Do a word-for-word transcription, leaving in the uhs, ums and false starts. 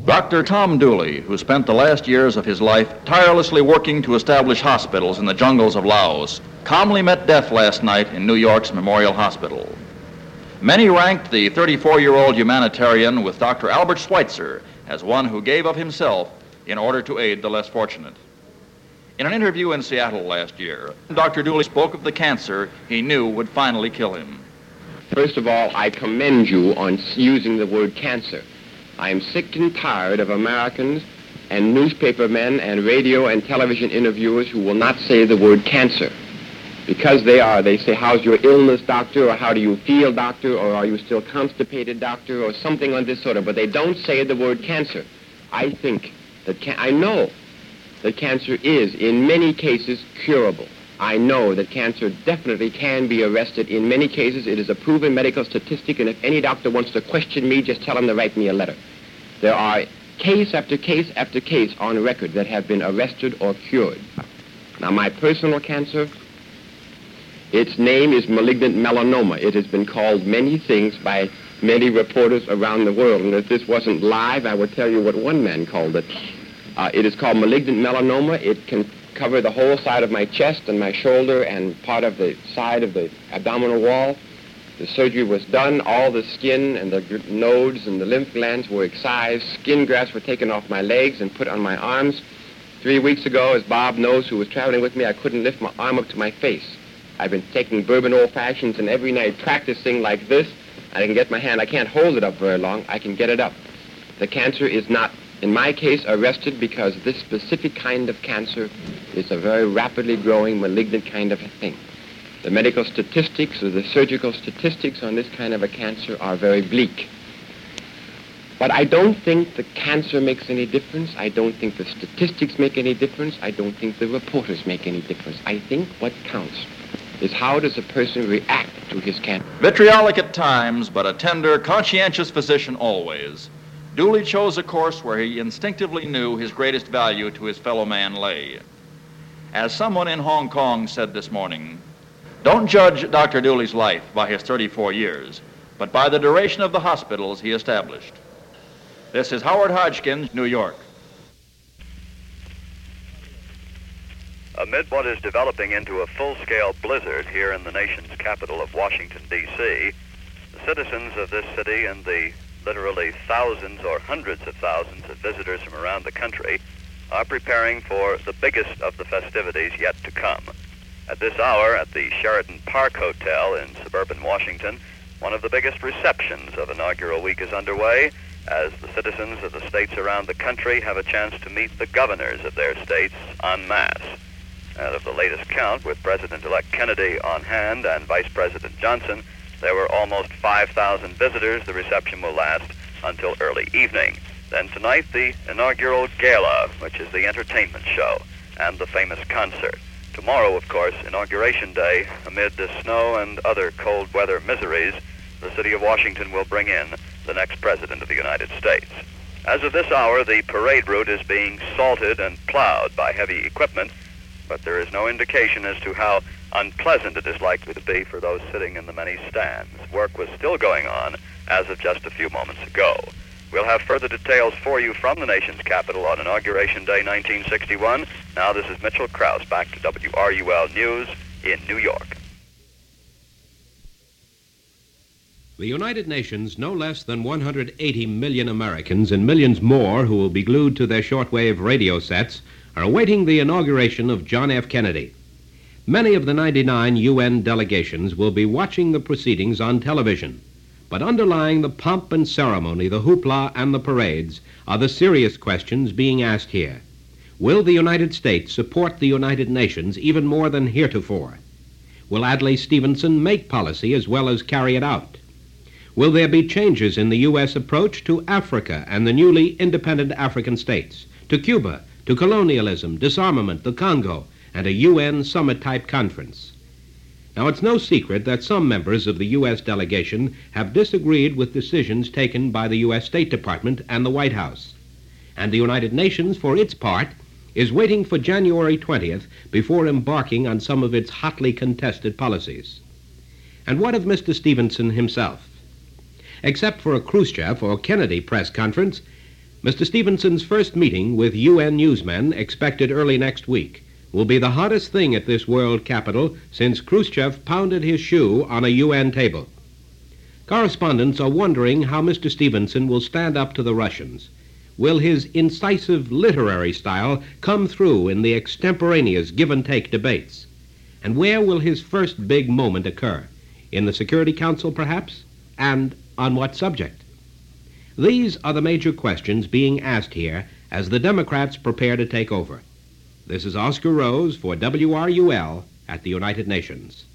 Doctor Tom Dooley, who spent the last years of his life tirelessly working to establish hospitals in the jungles of Laos, calmly met death last night in New York's Memorial Hospital. Many ranked the thirty-four-year-old humanitarian with Doctor Albert Schweitzer as one who gave of himself in order to aid the less fortunate. In an interview in Seattle last year, Doctor Dooley spoke of the cancer he knew would finally kill him. First of all, I commend you on using the word cancer. I am sick and tired of Americans and newspaper men and radio and television interviewers who will not say the word cancer. Because they are, they say, how's your illness, doctor, or how do you feel, doctor, or are you still constipated, doctor, or something on this sort of, but they don't say the word cancer. I think that, can, I know that cancer is, in many cases, curable. I know that cancer definitely can be arrested. In many cases, it is a proven medical statistic, and if any doctor wants to question me, just tell him to write me a letter. There are case after case after case on record that have been arrested or cured. Now, my personal cancer, its name is malignant melanoma. It has been called many things by many reporters around the world, and if this wasn't live, I would tell you what one man called it. Uh, it is called malignant melanoma. It can cover the whole side of my chest and my shoulder and part of the side of the abdominal wall. The surgery was done. All the skin and the nodes and the lymph glands were excised. Skin grafts were taken off my legs and put on my arms. Three weeks ago, as Bob knows, who was traveling with me, I couldn't lift my arm up to my face. I've been taking bourbon old fashions and every night practicing like this. I can get my hand, I can't hold it up very long. I can get it up. The cancer is not, in my case, arrested because this specific kind of cancer is a very rapidly growing malignant kind of a thing. The medical statistics or the surgical statistics on this kind of a cancer are very bleak. But I don't think the cancer makes any difference. I don't think the statistics make any difference. I don't think the reporters make any difference. I think what counts is how does a person react to his cancer. Vitriolic at times, but a tender, conscientious physician always, Dooley chose a course where he instinctively knew his greatest value to his fellow man lay. As someone in Hong Kong said this morning, don't judge Doctor Dooley's life by his thirty-four years, but by the duration of the hospitals he established. This is Howard Hodgkins, New York. Amid what is developing into a full-scale blizzard here in the nation's capital of Washington, D C, the citizens of this city and the literally thousands or hundreds of thousands of visitors from around the country are preparing for the biggest of the festivities yet to come. At this hour, at the Sheraton Park Hotel in suburban Washington, one of the biggest receptions of inaugural week is underway as the citizens of the states around the country have a chance to meet the governors of their states en masse. Out of the latest count, with President-elect Kennedy on hand and Vice President Johnson, there were almost five thousand visitors. The reception will last until early evening. Then tonight, the inaugural gala, which is the entertainment show, and the famous concert. Tomorrow, of course, Inauguration Day, amid the snow and other cold weather miseries, the city of Washington will bring in the next president of the United States. As of this hour, the parade route is being salted and plowed by heavy equipment, but there is no indication as to how unpleasant it is likely to be for those sitting in the many stands. Work was still going on as of just a few moments ago. We'll have further details for you from the nation's capital on Inauguration Day nineteen sixty-one. Now this is Mitchell Krause back to W R U L News in New York. The United Nations, no less than one hundred eighty million Americans and millions more who will be glued to their shortwave radio sets, are awaiting the inauguration of John F. Kennedy. Many of the ninety-nine U N delegations will be watching the proceedings on television. But underlying the pomp and ceremony, the hoopla and the parades, are the serious questions being asked here. Will the United States support the United Nations even more than heretofore? Will Adlai Stevenson make policy as well as carry it out? Will there be changes in the U S approach to Africa and the newly independent African states, to Cuba, to colonialism, disarmament, the Congo, and a U N summit-type conference? Now, it's no secret that some members of the U S delegation have disagreed with decisions taken by the U S State Department and the White House. And the United Nations, for its part, is waiting for January twentieth before embarking on some of its hotly contested policies. And what of Mister Stevenson himself? Except for a Khrushchev or Kennedy press conference, Mister Stevenson's first meeting with U N newsmen, expected early next week, will be the hottest thing at this world capital since Khrushchev pounded his shoe on a U N table. Correspondents are wondering how Mister Stevenson will stand up to the Russians. Will his incisive literary style come through in the extemporaneous give-and-take debates? And where will his first big moment occur? In the Security Council, perhaps? And on what subject? These are the major questions being asked here as the Democrats prepare to take over. This is Oscar Rose for W R U L at the United Nations.